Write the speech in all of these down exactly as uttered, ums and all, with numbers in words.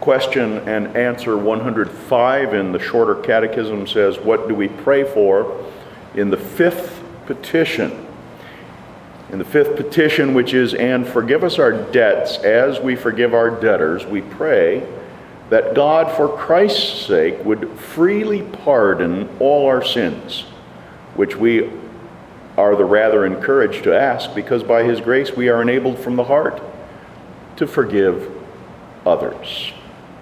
question and answer one hundred five in the Shorter Catechism says, what do we pray for? In the fifth petition. In the fifth petition, which is, and forgive us our debts as we forgive our debtors, we pray that God, for Christ's sake, would freely pardon all our sins, which we are the rather encouraged to ask, because by his grace we are enabled from the heart to forgive others.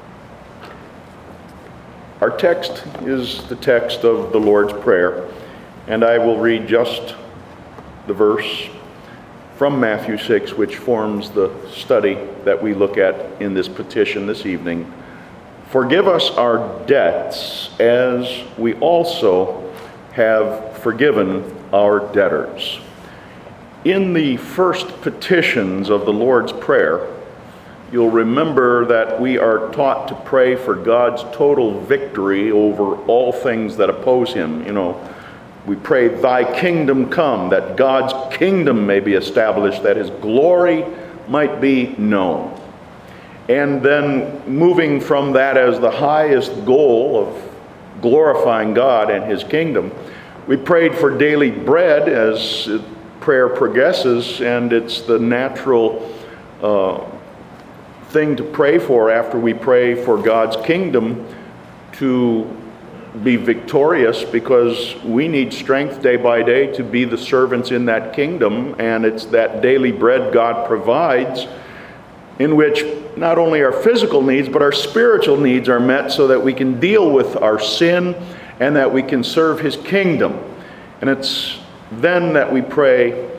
Our text is the text of the Lord's Prayer, and I will read just the verse from Matthew six, which forms the study that we look at in this petition this evening. Forgive us our debts as we also have forgiven our debtors. In the first petitions of the Lord's Prayer, you'll remember that we are taught to pray for God's total victory over all things that oppose him. You know, we pray, thy kingdom come, that God's kingdom may be established, that his glory might be known. And then moving from that as the highest goal of glorifying God and his kingdom, we prayed for daily bread as prayer progresses, and it's the natural uh, thing to pray for after we pray for God's kingdom to be victorious, because we need strength day by day to be the servants in that kingdom, and it's that daily bread God provides in which not only our physical needs but our spiritual needs are met so that we can deal with our sin and that we can serve his kingdom. And it's then that we pray,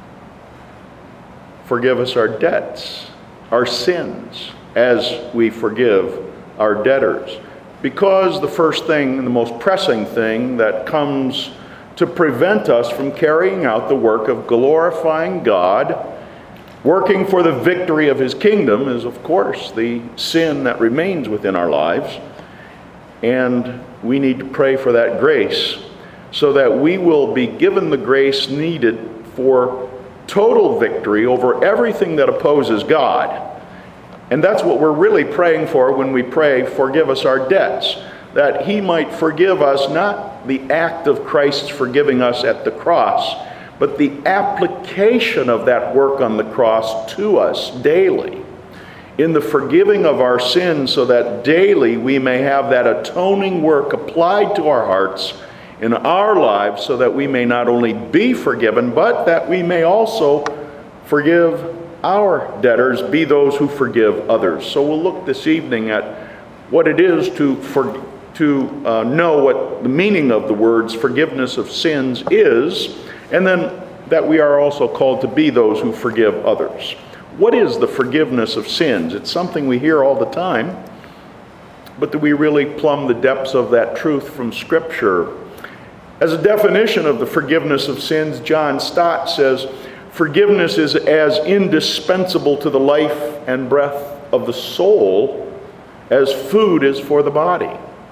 forgive us our debts, our sins, as we forgive our debtors. Because the first thing, and the most pressing thing that comes to prevent us from carrying out the work of glorifying God, working for the victory of his kingdom, is of course the sin that remains within our lives. And we need to pray for that grace so that we will be given the grace needed for total victory over everything that opposes God. And that's what we're really praying for when we pray, forgive us our debts, that he might forgive us, not the act of Christ's forgiving us at the cross, but the application of that work on the cross to us daily, in the forgiving of our sins, so that daily we may have that atoning work applied to our hearts in our lives, so that we may not only be forgiven, but that we may also forgive our debtors, be those who forgive others. So we'll look this evening at what it is to for, to uh, know what the meaning of the words forgiveness of sins is, and then that we are also called to be those who forgive others. What is the forgiveness of sins? It's something we hear all the time, but do we really plumb the depths of that truth from Scripture? As a definition of the forgiveness of sins, John Stott says, forgiveness is as indispensable to the life and breath of the soul as food is for the body.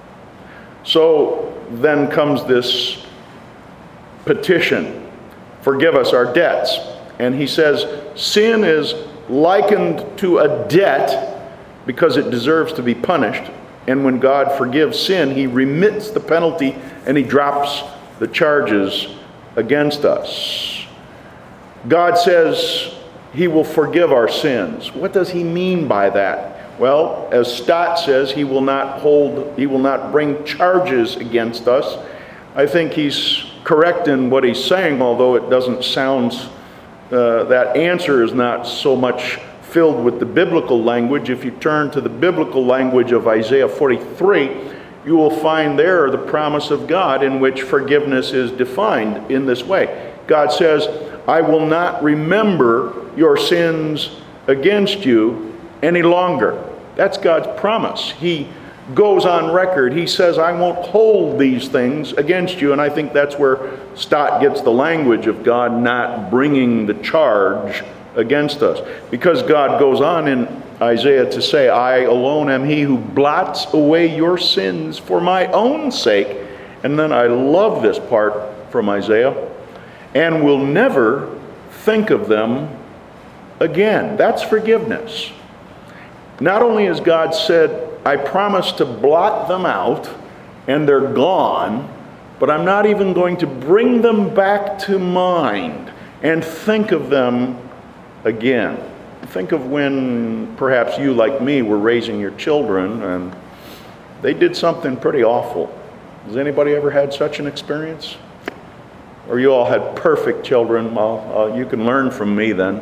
So then comes this petition, forgive us our debts. And he says, sin is likened to a debt because it deserves to be punished. And when God forgives sin, he remits the penalty and he drops the charges against us. God says he will forgive our sins. What does he mean by that? Well, as Stott says, he will not hold, he will not bring charges against us. I think he's correct in what he's saying, although it doesn't sound, uh, that answer is not so much filled with the biblical language. If you turn to the biblical language of Isaiah forty-three, you will find there the promise of God in which forgiveness is defined in this way. God says, I will not remember your sins against you any longer. That's God's promise. He goes on record. He says, I won't hold these things against you. And I think that's where Stott gets the language of God not bringing the charge against us. Because God goes on in Isaiah to say, I alone am he who blots away your sins for my own sake. And then I love this part from Isaiah, and will never think of them again. That's forgiveness. Not only has God said, I promise to blot them out, and they're gone, but I'm not even going to bring them back to mind and think of them again. Think of when perhaps you, like me, were raising your children and they did something pretty awful. Has anybody ever had such an experience? Or you all had perfect children? Well, uh, you can learn from me then.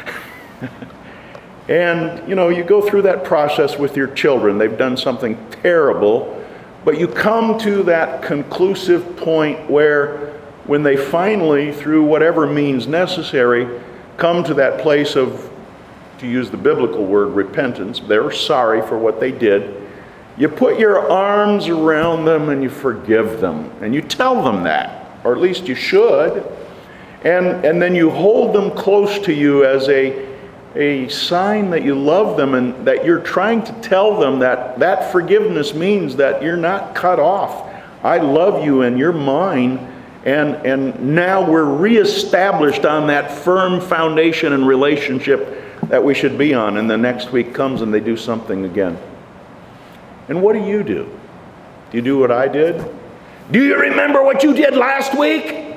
And, you know, you go through that process with your children. They've done something terrible. But you come to that conclusive point where when they finally, through whatever means necessary, come to that place of, to use the biblical word, repentance, they're sorry for what they did, you put your arms around them and you forgive them. And you tell them that, or at least you should. And, and then you hold them close to you as a a sign that you love them and that you're trying to tell them that that forgiveness means that you're not cut off. I love you and you're mine, and, and now we're reestablished on that firm foundation and relationship that we should be on. And the next week comes and they do something again. And what do you do? Do you do what I did? Do you remember what you did last week?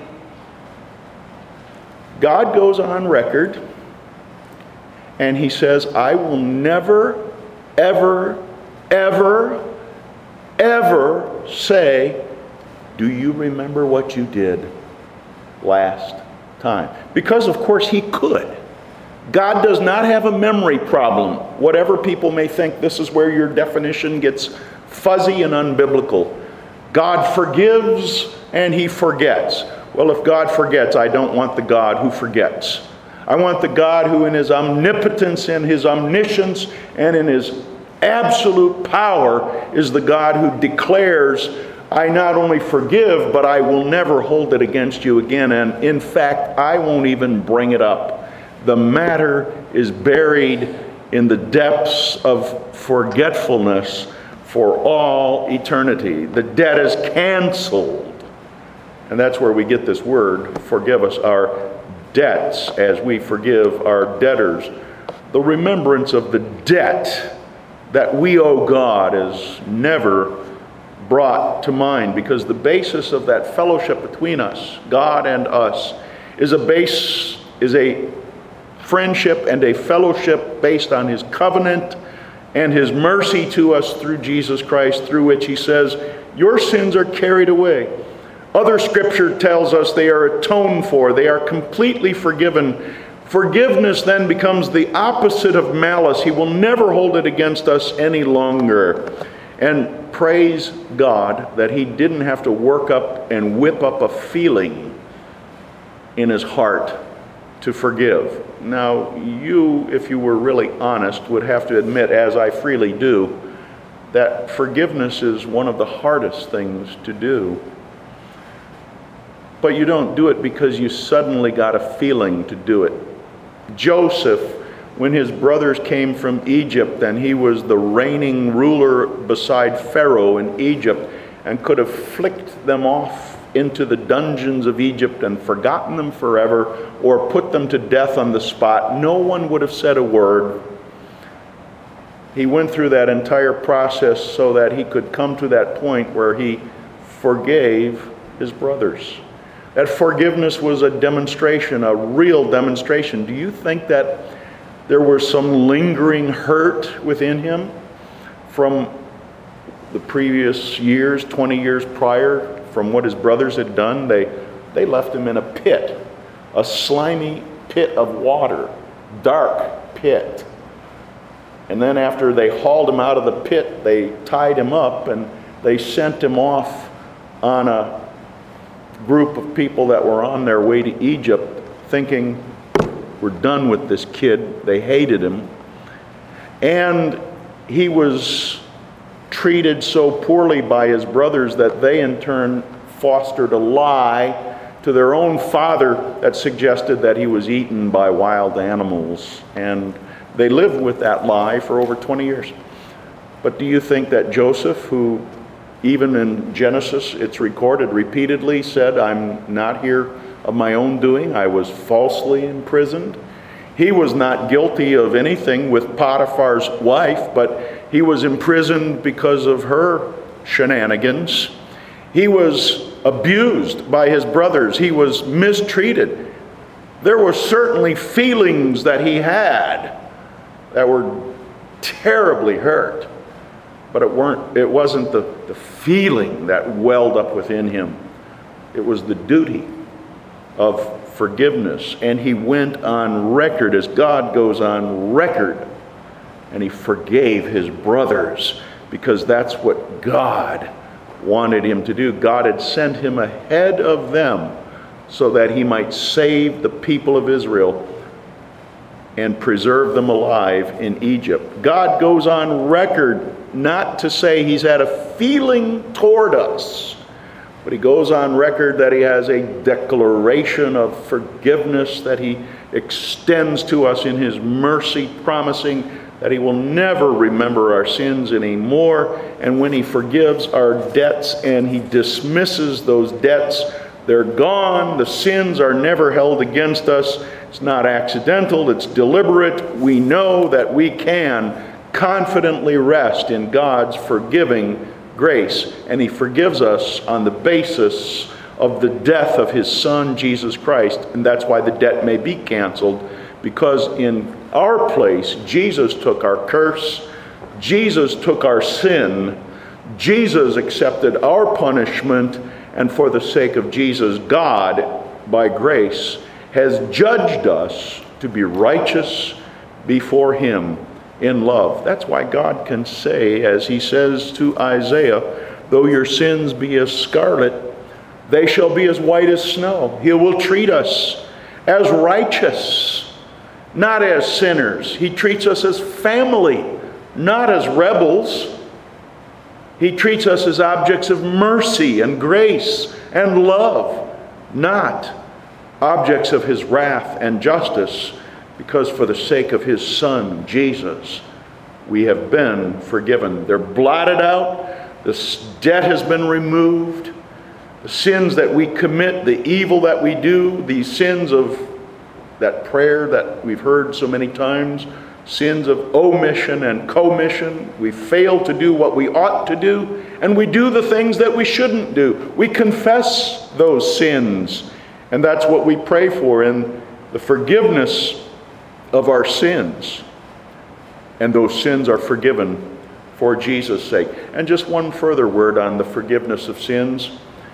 God goes on record and he says, I will never, ever, ever, ever say, do you remember what you did last time? Because, of course, he could. God does not have a memory problem. Whatever people may think, this is where your definition gets fuzzy and unbiblical. God forgives and he forgets. Well, if God forgets, I don't want the God who forgets. I want the God who in his omnipotence and his omniscience and in his absolute power is the God who declares, I not only forgive, but I will never hold it against you again. And in fact, I won't even bring it up. The matter is buried in the depths of forgetfulness for all eternity. The debt is canceled. And that's where we get this word, forgive us our debts as we forgive our debtors. The remembrance of the debt that we owe God is never brought to mind, because the basis of that fellowship between us, God and us, is a base, is a friendship and a fellowship based on his covenant and his mercy to us through Jesus Christ, through which he says, your sins are carried away. Other scripture tells us they are atoned for. They are completely forgiven. Forgiveness then becomes the opposite of malice. He will never hold it against us any longer. And praise God that he didn't have to work up and whip up a feeling in his heart to forgive. Now, you, if you were really honest, would have to admit, as I freely do, that forgiveness is one of the hardest things to do. But you don't do it because you suddenly got a feeling to do it. Joseph, when his brothers came from Egypt and he was the reigning ruler beside Pharaoh in Egypt and could have flicked them off into the dungeons of Egypt and forgotten them forever or put them to death on the spot, no one would have said a word. He went through that entire process so that he could come to that point where he forgave his brothers. That forgiveness was a demonstration, a real demonstration. Do you think that there was some lingering hurt within him from the previous years, twenty years prior, from what his brothers had done? They, they left him in a pit, a slimy pit of water, dark pit. And then after they hauled him out of the pit, they tied him up and they sent him off on a group of people that were on their way to Egypt thinking, we're done with this kid. They hated him. And he was treated so poorly by his brothers that they in turn fostered a lie to their own father that suggested that he was eaten by wild animals. And they lived with that lie for over twenty years. But do you think that Joseph, who even in Genesis, it's recorded repeatedly, said, I'm not here of my own doing. I was falsely imprisoned. He was not guilty of anything with Potiphar's wife, but he was imprisoned because of her shenanigans. He was abused by his brothers. He was mistreated. There were certainly feelings that he had that were terribly hurt, but it weren't. It wasn't the, the feeling that welled up within him. It was the duty of forgiveness. And he went on record, as God goes on record, and he forgave his brothers, because that's what God wanted him to do. God had sent him ahead of them so that he might save the people of Israel and preserve them alive in Egypt. God goes on record not to say he's had a feeling toward us, but he goes on record that he has a declaration of forgiveness that he extends to us in his mercy, promising that he will never remember our sins anymore. And when he forgives our debts and he dismisses those debts, they're gone. The sins are never held against us. It's not accidental, it's deliberate. We know that we can confidently rest in God's forgiving grace, and he forgives us on the basis of the death of his Son, Jesus Christ. And that's why the debt may be canceled, because in our place, Jesus took our curse, Jesus took our sin, Jesus accepted our punishment, and for the sake of Jesus, God, by grace, has judged us to be righteous before him in love. That's why God can say, as he says to Isaiah, though your sins be as scarlet, they shall be as white as snow. He will treat us as righteous, not as sinners. He treats us as family, not as rebels. He treats us as objects of mercy and grace and love, not objects of his wrath and justice, because for the sake of his Son, Jesus, we have been forgiven. They're blotted out. The debt has been removed. The sins that we commit, the evil that we do, these sins of that prayer that we've heard so many times, sins of omission and commission. We fail to do what we ought to do, and we do the things that we shouldn't do. We confess those sins, and that's what we pray for in the forgiveness of our sins. And those sins are forgiven for Jesus' sake. And just one further word on the forgiveness of sins.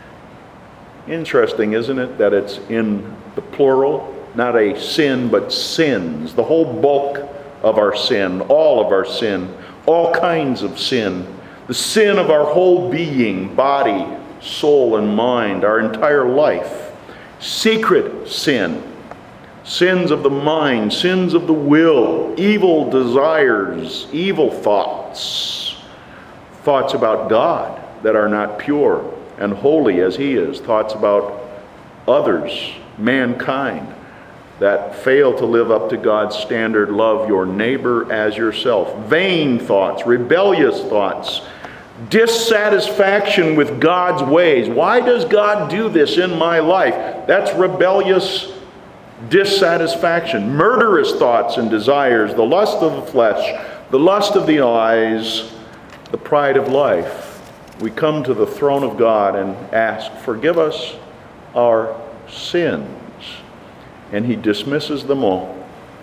Interesting, isn't it, that it's in the plural, not a sin, but sins. The whole bulk of our sin, all of our sin, all kinds of sin. The sin of our whole being, body, soul, and mind, our entire life. Secret sin. Sins of the mind, sins of the will, evil desires, evil thoughts, thoughts about God that are not pure and holy as he is, thoughts about others, mankind, that fail to live up to God's standard, love your neighbor as yourself. Vain thoughts, rebellious thoughts, dissatisfaction with God's ways. Why does God do this in my life? That's rebellious dissatisfaction. Murderous thoughts and desires, the lust of the flesh, the lust of the eyes, the pride of life. We come to the throne of God and ask, forgive us our sins. And he dismisses them all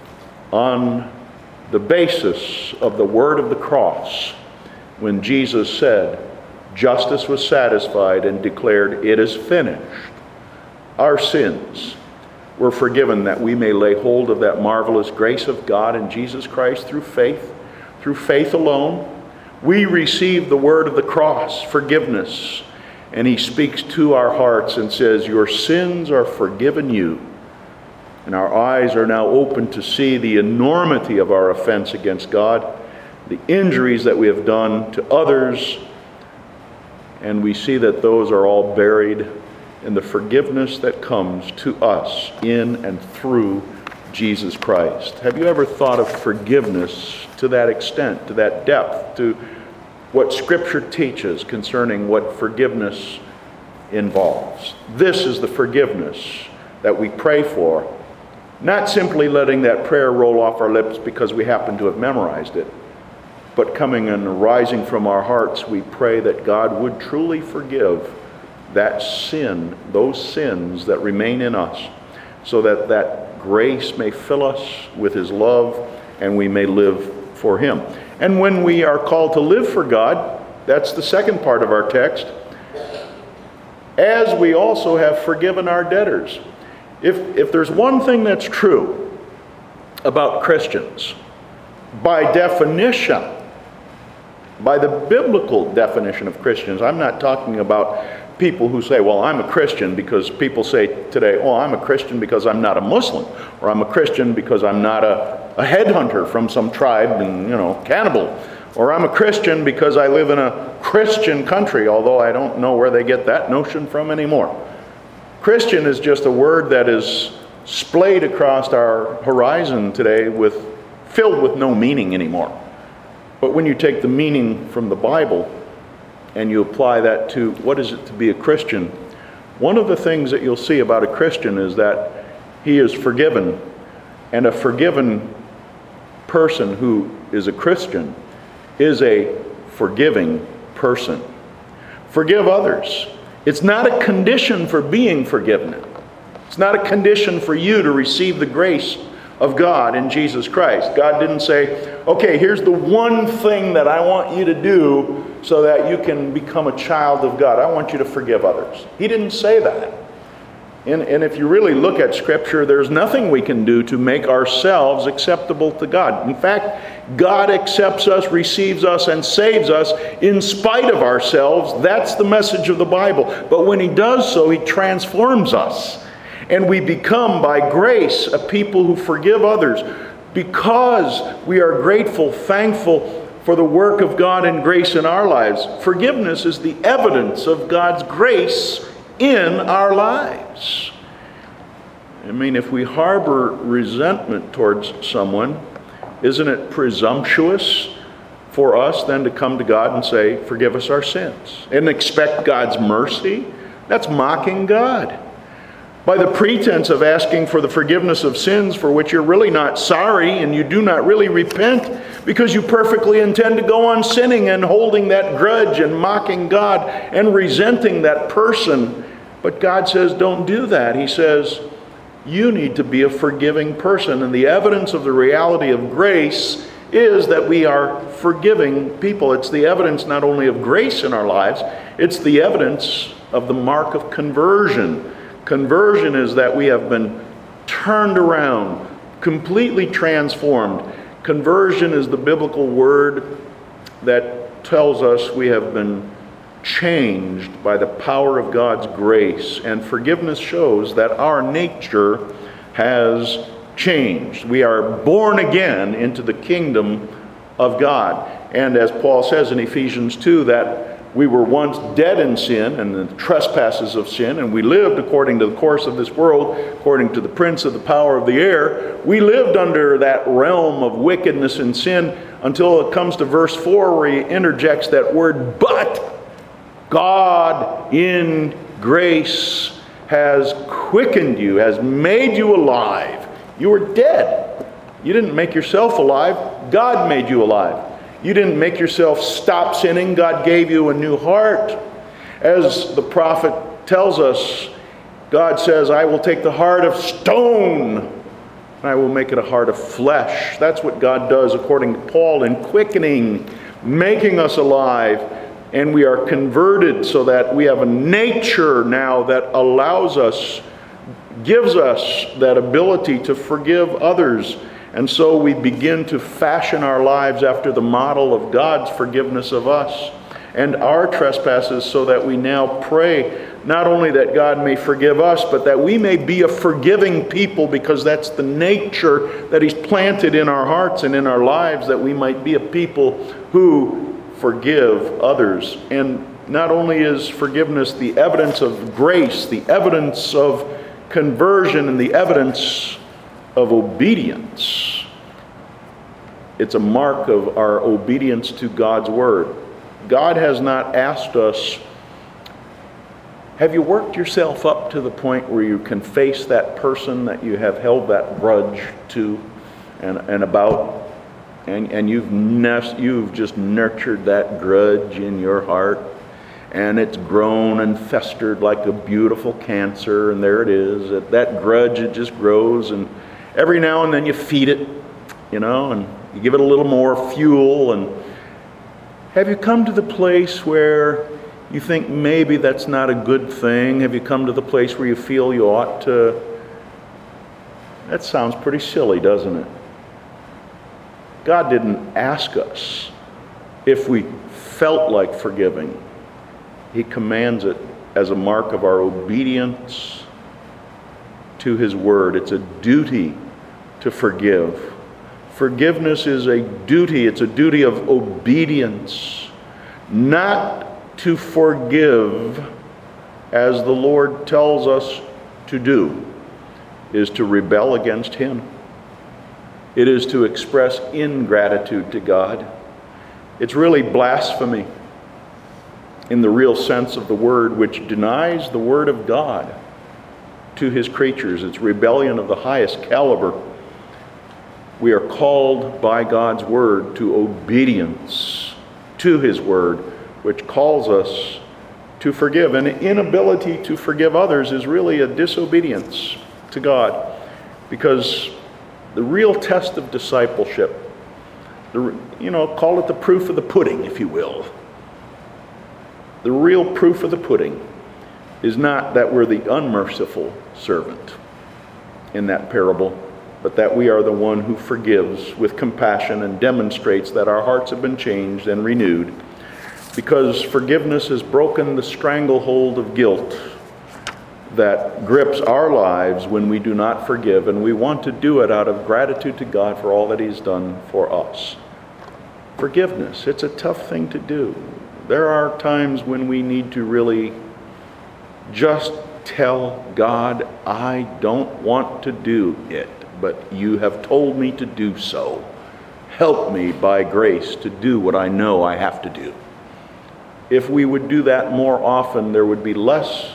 on the basis of the word of the cross, when Jesus said, justice was satisfied and declared, it is finished. Our sins were forgiven, that we may lay hold of that marvelous grace of God in Jesus Christ through faith. Through faith alone, we receive the word of the cross, forgiveness. And he speaks to our hearts and says, your sins are forgiven you. And our eyes are now open to see the enormity of our offense against God, the injuries that we have done to others, and we see that those are all buried in the forgiveness that comes to us in and through Jesus Christ. Have you ever thought of forgiveness to that extent, to that depth, to what Scripture teaches concerning what forgiveness involves? This is the forgiveness that we pray for Not simply letting that prayer roll off our lips because we happen to have memorized it, but coming and rising from our hearts, we pray that God would truly forgive that sin, those sins that remain in us, so that that grace may fill us with His love and we may live for Him. And when we are called to live for God, that's the second part of our text, as we also have forgiven our debtors. If, if there's one thing that's true about Christians, by definition, by the biblical definition of Christians, I'm not talking about people who say, well, I'm a Christian because people say today, oh, I'm a Christian because I'm not a Muslim, or I'm a Christian because I'm not a, a headhunter from some tribe and, you know, cannibal, or I'm a Christian because I live in a Christian country, although I don't know where they get that notion from anymore. Christian is just a word that is splayed across our horizon today with filled with no meaning anymore. But when you take the meaning from the Bible and you apply that to what is it to be a Christian, one of the things that you'll see about a Christian is that he is forgiven, and a forgiven person who is a Christian is a forgiving person. Forgive others. It's not a condition for being forgiven. It's not a condition for you to receive the grace of God in Jesus Christ. God didn't say, okay, here's the one thing that I want you to do so that you can become a child of God. I want you to forgive others. He didn't say that. And, and if you really look at Scripture, there's nothing we can do to make ourselves acceptable to God. In fact, God accepts us, receives us, and saves us in spite of ourselves. That's the message of the Bible. But when He does so, He transforms us. And we become, by grace, a people who forgive others because we are grateful, thankful for the work of God and grace in our lives. Forgiveness is the evidence of God's grace in our lives. I mean, if we harbor resentment towards someone, isn't it presumptuous for us then to come to God and say, forgive us our sins, and expect God's mercy? That's mocking God. By the pretense of asking for the forgiveness of sins for which you're really not sorry and you do not really repent because you perfectly intend to go on sinning and holding that grudge and mocking God and resenting that person. But God says, don't do that. He says, you need to be a forgiving person. And the evidence of the reality of grace is that we are forgiving people. It's the evidence not only of grace in our lives, it's the evidence of the mark of conversion. Conversion is that we have been turned around, completely transformed. Conversion is the biblical word that tells us we have been changed by the power of God's grace. And forgiveness shows that our nature has changed. We are born again into the kingdom of God. And as Paul says in Ephesians two, that we were once dead in sin and the trespasses of sin, and we lived according to the course of this world, according to the prince of the power of the air. We lived under that realm of wickedness and sin until it comes to verse four, where he interjects that word, but God in grace has quickened you, has made you alive. You were dead. You didn't make yourself alive. God made you alive. You didn't make yourself stop sinning. God gave you a new heart. As the prophet tells us, God says, I will take the heart of stone and I will make it a heart of flesh. That's what God does according to Paul in quickening, making us alive. And we are converted so that we have a nature now that allows us, gives us that ability to forgive others. And so we begin to fashion our lives after the model of God's forgiveness of us and our trespasses, so that we now pray not only that God may forgive us, but that we may be a forgiving people, because that's the nature that He's planted in our hearts and in our lives, that we might be a people who forgive others. And not only is forgiveness the evidence of grace, the evidence of conversion, and the evidence of obedience, it's a mark of our obedience to God's word. God has not asked us Have you worked yourself up to the point where you can face that person that you have held that grudge to and, and about, and, and you've, nest, you've just nurtured that grudge in your heart, and it's grown and festered like a beautiful cancer, and there it is. That, that grudge, it just grows, and every now and then you feed it, you know, and you give it a little more fuel. And have you come to the place where you think maybe that's not a good thing? Have you come to the place where you feel you ought to? That sounds pretty silly, doesn't it? God didn't ask us if we felt like forgiving. He commands it as a mark of our obedience to His Word. It's a duty to forgive. Forgiveness is a duty. It's a duty of obedience, not to forgive, as the Lord tells us to do, is to rebel against Him. It is to express ingratitude to God. It's really blasphemy in the real sense of the word, which denies the Word of God to His creatures. It's rebellion of the highest caliber. We are called by God's Word to obedience to His Word, which calls us to forgive. And inability to forgive others is really a disobedience to God, because the real test of discipleship, the, you know, call it the proof of the pudding, if you will. The real proof of the pudding is not that we're the unmerciful servant in that parable, but that we are the one who forgives with compassion and demonstrates that our hearts have been changed and renewed, because forgiveness has broken the stranglehold of guilt that grips our lives when we do not forgive, and we want to do it out of gratitude to God for all that He's done for us. Forgiveness, it's a tough thing to do. There are times when we need to really just tell God, I don't want to do it, but you have told me to do so. Help me by grace to do what I know I have to do. If we would do that more often, there would be less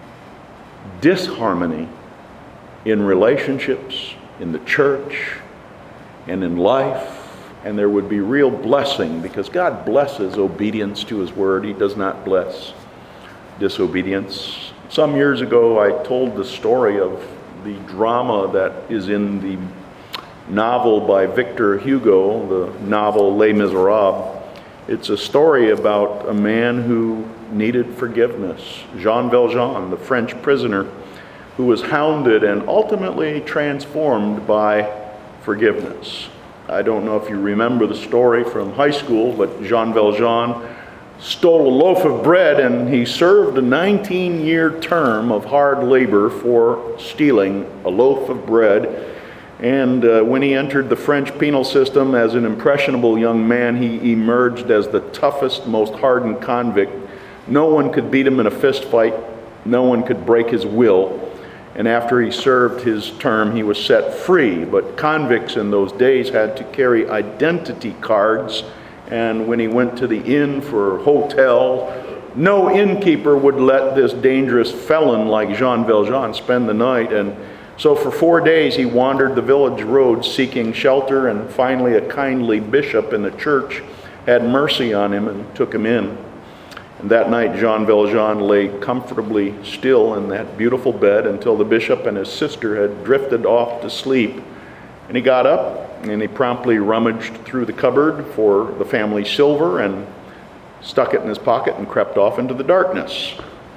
disharmony in relationships, in the church, and in life, and there would be real blessing, because God blesses obedience to His Word. He does not bless disobedience. Some years ago, I told the story of the drama that is in the novel by Victor Hugo, the novel Les Miserables. It's a story about a man who needed forgiveness. Jean Valjean, the French prisoner, who was hounded and ultimately transformed by forgiveness. I don't know if you remember the story from high school, but Jean Valjean stole a loaf of bread, and he served a nineteen-year term of hard labor for stealing a loaf of bread. And uh, when he entered the French penal system as an impressionable young man, he emerged as the toughest, most hardened convict. No one could beat him in a fist fight. No one could break his will. And after he served his term, he was set free. But convicts in those days had to carry identity cards. And when he went to the inn for a hotel, no innkeeper would let this dangerous felon like Jean Valjean spend the night. And so for four days he wandered the village roads seeking shelter, and finally a kindly bishop in the church had mercy on him and took him in. And that night Jean Valjean lay comfortably still in that beautiful bed until the bishop and his sister had drifted off to sleep. And he got up and he promptly rummaged through the cupboard for the family silver and stuck it in his pocket and crept off into the darkness.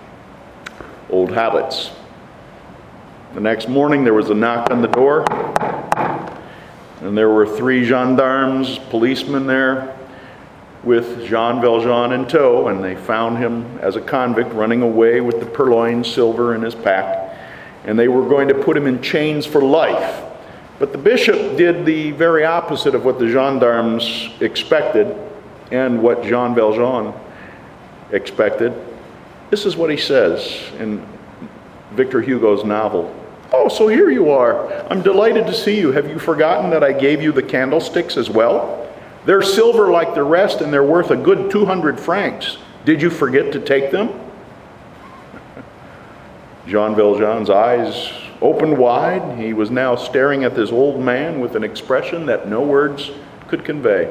Old habits. The next morning there was a knock on the door, and there were three gendarmes, policemen there, with Jean Valjean in tow, and they found him as a convict running away with the purloined silver in his pack, and they were going to put him in chains for life. But the bishop did the very opposite of what the gendarmes expected and what Jean Valjean expected. This is what he says in Victor Hugo's novel. "Oh, so here you are. I'm delighted to see you. Have you forgotten that I gave you the candlesticks as well? They're silver like the rest, and they're worth a good two hundred francs. Did you forget to take them?" Jean Valjean's eyes opened wide. He was now staring at this old man with an expression that no words could convey.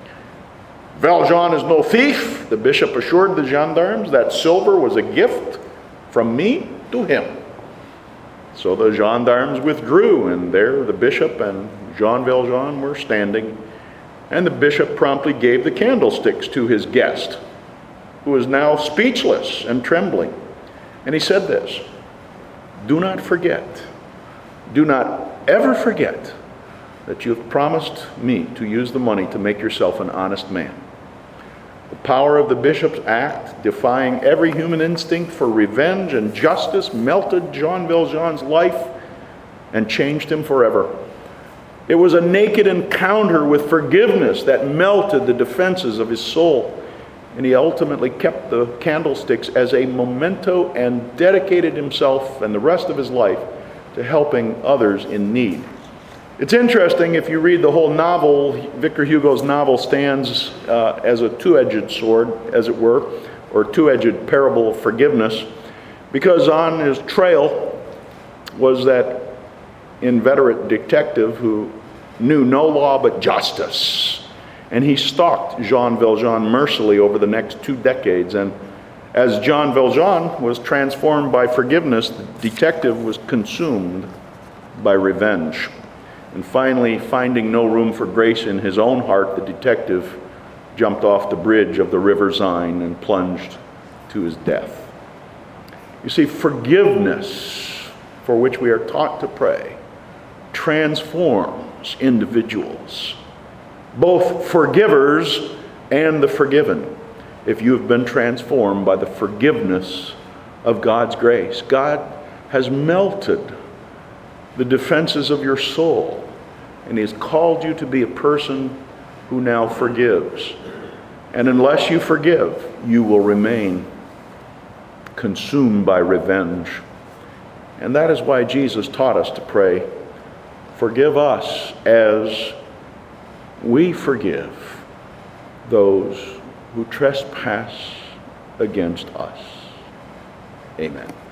Valjean is no thief, the bishop assured the gendarmes. That silver was a gift from me to him. So the gendarmes withdrew, and there the bishop and Jean Valjean were standing, and the bishop promptly gave the candlesticks to his guest, who was now speechless and trembling. And he said this, "Do not forget, do not ever forget that you have promised me to use the money to make yourself an honest man." The power of the bishop's act, defying every human instinct for revenge and justice, melted Jean Valjean's life and changed him forever. It was a naked encounter with forgiveness that melted the defenses of his soul, and he ultimately kept the candlesticks as a memento and dedicated himself and the rest of his life to helping others in need. It's interesting, if you read the whole novel, Victor Hugo's novel stands uh, as a two-edged sword, as it were, or two-edged parable of forgiveness, because on his trail was that inveterate detective who knew no law but justice. And he stalked Jean Valjean mercilessly over the next two decades. And as Jean Valjean was transformed by forgiveness, the detective was consumed by revenge. And finally, finding no room for grace in his own heart, the detective jumped off the bridge of the River Seine and plunged to his death. You see, forgiveness, for which we are taught to pray, transforms individuals, both forgivers and the forgiven. If you have been transformed by the forgiveness of God's grace, God has melted the defenses of your soul, and He has called you to be a person who now forgives. And unless you forgive, you will remain consumed by revenge. And that is why Jesus taught us to pray, "Forgive us as we forgive those who trespass against us." Amen.